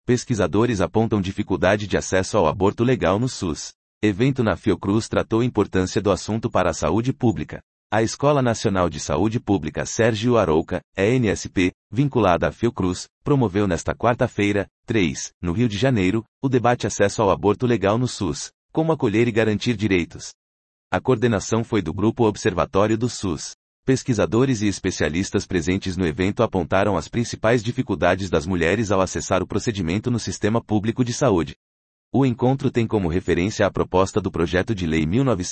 Pesquisadores apontam dificuldade de acesso ao aborto legal no SUS. Evento na Fiocruz tratou a importância do assunto para a saúde pública. A Escola Nacional de Saúde Pública Sérgio Arouca, ENSP, vinculada à Fiocruz, promoveu nesta quarta-feira, 3, no Rio de Janeiro, o debate acesso ao aborto legal no SUS, como acolher e garantir direitos. A coordenação foi do Grupo Observatório do SUS. Pesquisadores e especialistas presentes no evento apontaram as principais dificuldades das mulheres ao acessar o procedimento no sistema público de saúde. O encontro tem como referência a proposta do Projeto de Lei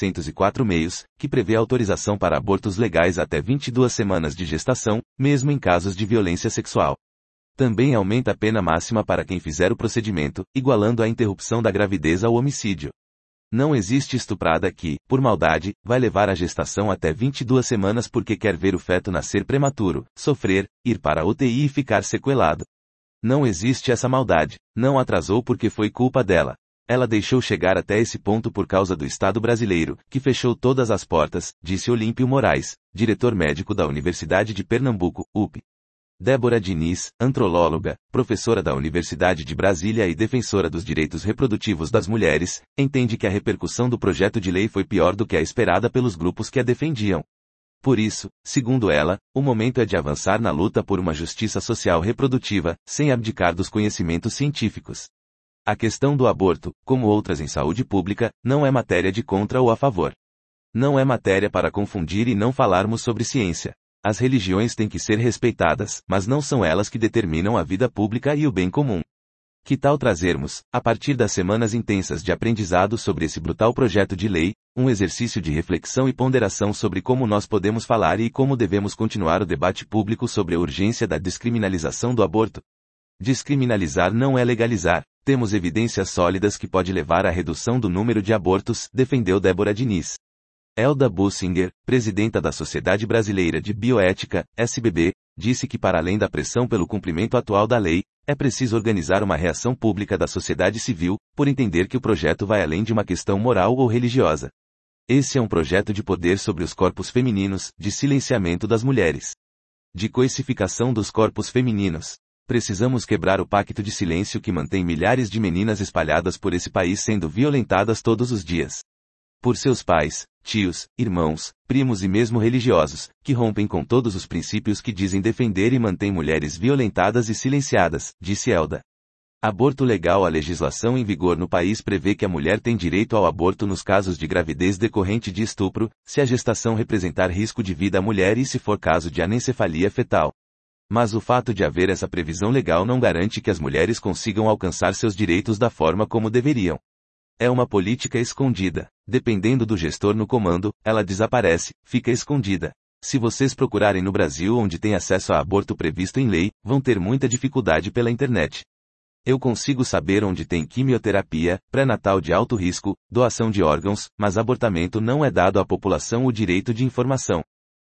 1904 que prevê autorização para abortos legais até 22 semanas de gestação, mesmo em casos de violência sexual. Também aumenta a pena máxima para quem fizer o procedimento, igualando a interrupção da gravidez ao homicídio. Não existe estuprada que, por maldade, vai levar a gestação até 22 semanas porque quer ver o feto nascer prematuro, sofrer, ir para a UTI e ficar sequelado. Não existe essa maldade. Não atrasou porque foi culpa dela. Ela deixou chegar até esse ponto por causa do Estado brasileiro, que fechou todas as portas, disse Olímpio Moraes, diretor médico da Universidade de Pernambuco, UP. Débora Diniz, antropóloga, professora da Universidade de Brasília e defensora dos direitos reprodutivos das mulheres, entende que a repercussão do projeto de lei foi pior do que a esperada pelos grupos que a defendiam. Por isso, segundo ela, o momento é de avançar na luta por uma justiça social reprodutiva, sem abdicar dos conhecimentos científicos. A questão do aborto, como outras em saúde pública, não é matéria de contra ou a favor. Não é matéria para confundir e não falarmos sobre ciência. As religiões têm que ser respeitadas, mas não são elas que determinam a vida pública e o bem comum. Que tal trazermos, a partir das semanas intensas de aprendizado sobre esse brutal projeto de lei, um exercício de reflexão e ponderação sobre como nós podemos falar e como devemos continuar o debate público sobre a urgência da descriminalização do aborto? Descriminalizar não é legalizar. Temos evidências sólidas que pode levar à redução do número de abortos, defendeu Débora Diniz. Elda Bussinger, presidenta da Sociedade Brasileira de Bioética, SBB, disse que para além da pressão pelo cumprimento atual da lei, é preciso organizar uma reação pública da sociedade civil, por entender que o projeto vai além de uma questão moral ou religiosa. Esse é um projeto de poder sobre os corpos femininos, de silenciamento das mulheres, de coisificação dos corpos femininos. Precisamos quebrar o pacto de silêncio que mantém milhares de meninas espalhadas por esse país sendo violentadas todos os dias. Por seus pais, tios, irmãos, primos e mesmo religiosos, que rompem com todos os princípios que dizem defender e mantêm mulheres violentadas e silenciadas, disse Elda. Aborto legal. A legislação em vigor no país prevê que a mulher tem direito ao aborto nos casos de gravidez decorrente de estupro, se a gestação representar risco de vida à mulher e se for caso de anencefalia fetal. Mas o fato de haver essa previsão legal não garante que as mulheres consigam alcançar seus direitos da forma como deveriam. É uma política escondida. Dependendo do gestor no comando, ela desaparece, fica escondida. Se vocês procurarem no Brasil onde tem acesso a aborto previsto em lei, vão ter muita dificuldade pela internet. Eu consigo saber onde tem quimioterapia, pré-natal de alto risco, doação de órgãos, mas abortamento não é dado à população o direito de informação.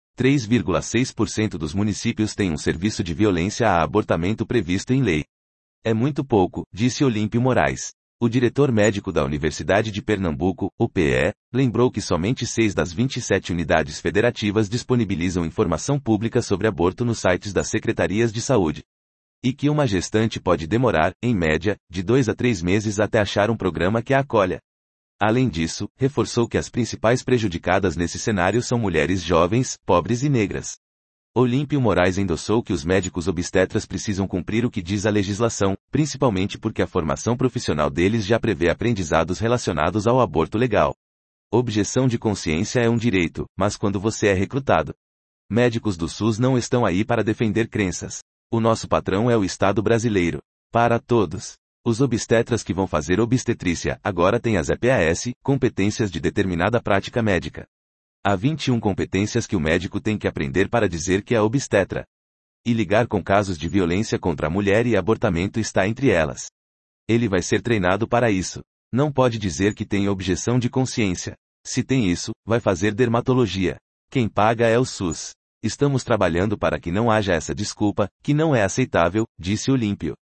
3,6% dos municípios têm um serviço de violência a abortamento previsto em lei. É muito pouco, disse Olímpio Moraes. O diretor médico da Universidade de Pernambuco, UPE, lembrou que somente 6 das 27 unidades federativas disponibilizam informação pública sobre aborto nos sites das secretarias de saúde. E que uma gestante pode demorar, em média, de 2 a 3 meses até achar um programa que a acolha. Além disso, reforçou que as principais prejudicadas nesse cenário são mulheres jovens, pobres e negras. Olímpio Moraes endossou que os médicos obstetras precisam cumprir o que diz a legislação, principalmente porque a formação profissional deles já prevê aprendizados relacionados ao aborto legal. Objeção de consciência é um direito, mas quando você é recrutado. Médicos do SUS não estão aí para defender crenças. O nosso patrão é o Estado brasileiro. Para todos. Os obstetras que vão fazer obstetrícia agora têm as EPAS, competências de determinada prática médica. Há 21 competências que o médico tem que aprender para dizer que é obstetra. E lidar com casos de violência contra a mulher e abortamento está entre elas. Ele vai ser treinado para isso. Não pode dizer que tem objeção de consciência. Se tem isso, vai fazer dermatologia. Quem paga é o SUS. Estamos trabalhando para que não haja essa desculpa, que não é aceitável, disse Olímpio.